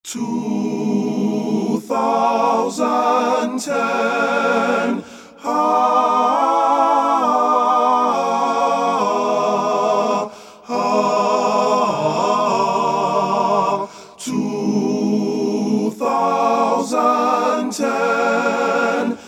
2010. 2010.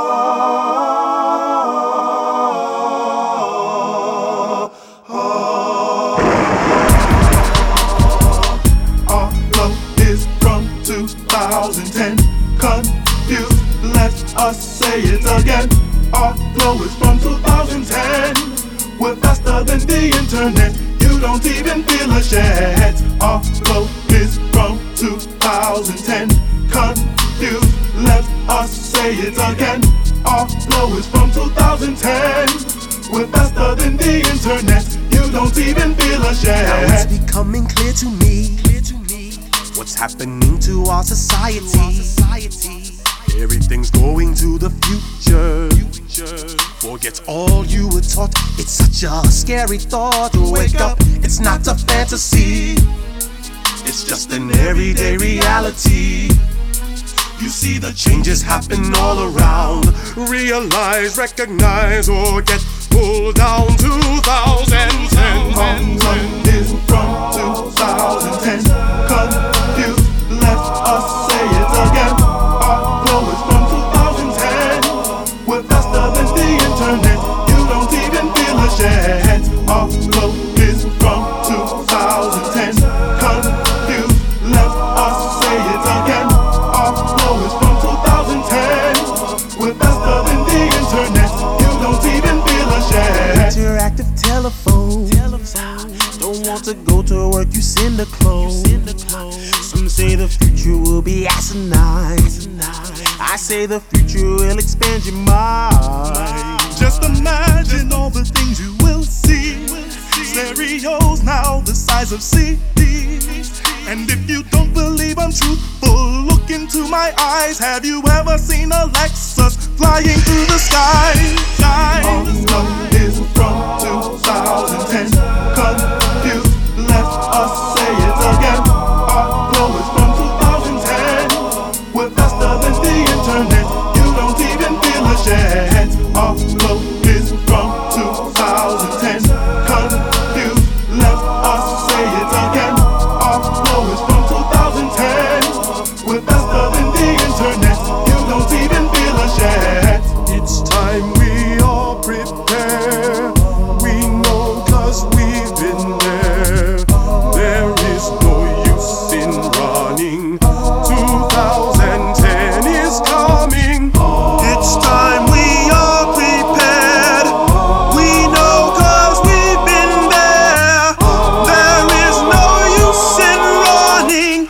Our love is from 2010. Confused, let us say it again. Our flow is from 2010. We're faster than the internet. You don't even feel a shed. Our flow is from 2010. Confused, let us say it again. Our flow is from 2010. We're faster than the internet. You don't even feel a shed. Now it's becoming clear to me what's happening to our society. Everything's going to the future. Forget all you were taught. It's such a scary thought to wake up. It's not a fantasy. It's just an everyday reality. You see the changes happen all around. Realize, recognize, or get pulled down. 2010. Our love is from 2010. Confused, let us say it again. Our flow is from 2010. We're faster than the internet. You don't even feel a shed. Our flow is from 2010. Confused, let us say it again. Our flow is from 2010. We're faster than the internet. You don't even feel a shed. Interactive telephone. Don't want to go to work, you send a clone. Some say the future will be asinine. I say the future will expand your mind. Just imagine all the things you will see. Stereos now the size of CDs. And if you don't believe I'm truthful, look into my eyes. Have you ever seen a Lexus flying through the sky? Our love is from 2010. Confused, let us say it again. Our flow is from 2010. We're faster than the internet. You don't even feel a shed. Our flow is from 2010. Confused, let us say it again. Our flow is from 2010. We're faster than the internet. You don't even feel a shed. It's time we all prepare. We know 'cause we've been there. There is no use in running. 2010 is coming. It's time we are prepared. We know 'cause we've been there. There is no use in running.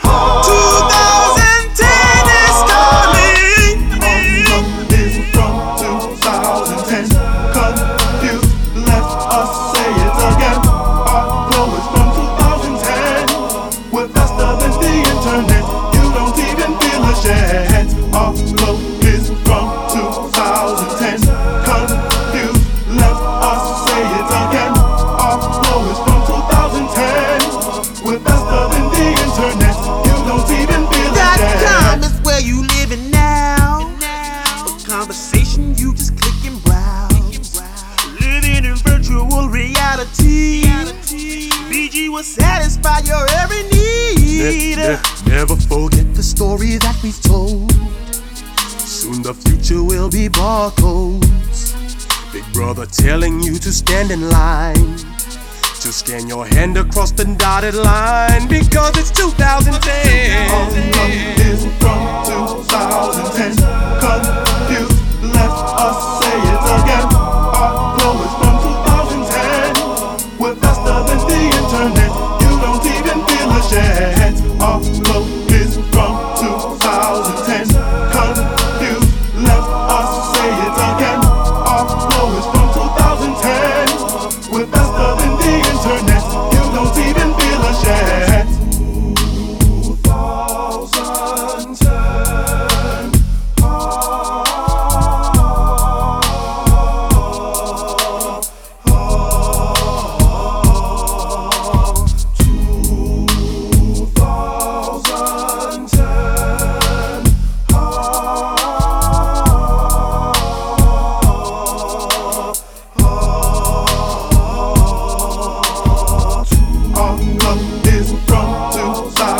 2010 is coming. Our love is from 2010. Confused, let us say it again. Our flow is from 2010. We're faster than the internet. You don't even feel a shed. Our flow is from 2010. Confused, let us say it again. Our flow is from 2010. We're faster than the internet. You don't even feel a shed. .com is where you living now. A conversation you just click and browse. Living in virtual reality. BG will satisfy your every need. Never forget The story that we've told. Soon the future will be barcodes. Big brother telling you to stand in line. To scan your hand across the dotted line. Because it's 2010. Our love is from 2010. Confused, let us say it again. Our flow is from 2010. We're faster than the internet. You don't even feel a shed. Our flow is from 2010. Confused, let us say it again. Our flow is from 2010. We're faster than the internet. You don't even feel a shed.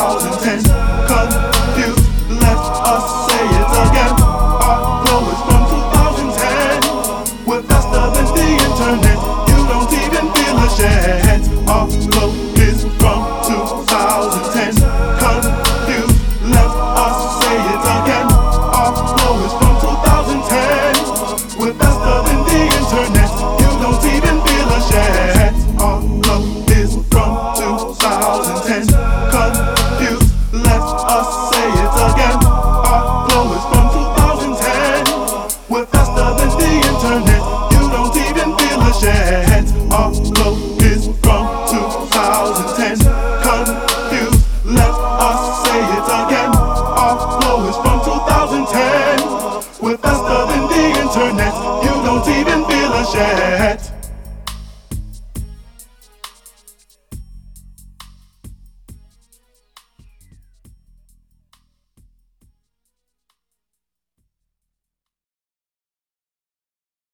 2010. Confused, let us say it again. Our flow is from 2010. We're faster than the internet. You don't even feel us yet. Our flow is from 2010. Confused, let us say it again. Our flow is from 2010. We're faster than the internet. You don't even feel us yet. Our flow is from 2010. Confused, let us say it again. Our flow is from 2010. We're faster than the internet. You don't even feel us yet. Our flow is from 2010. Confused, let us say it again. Our flow is from 2010. We're faster than the internet. You don't even feel us yet.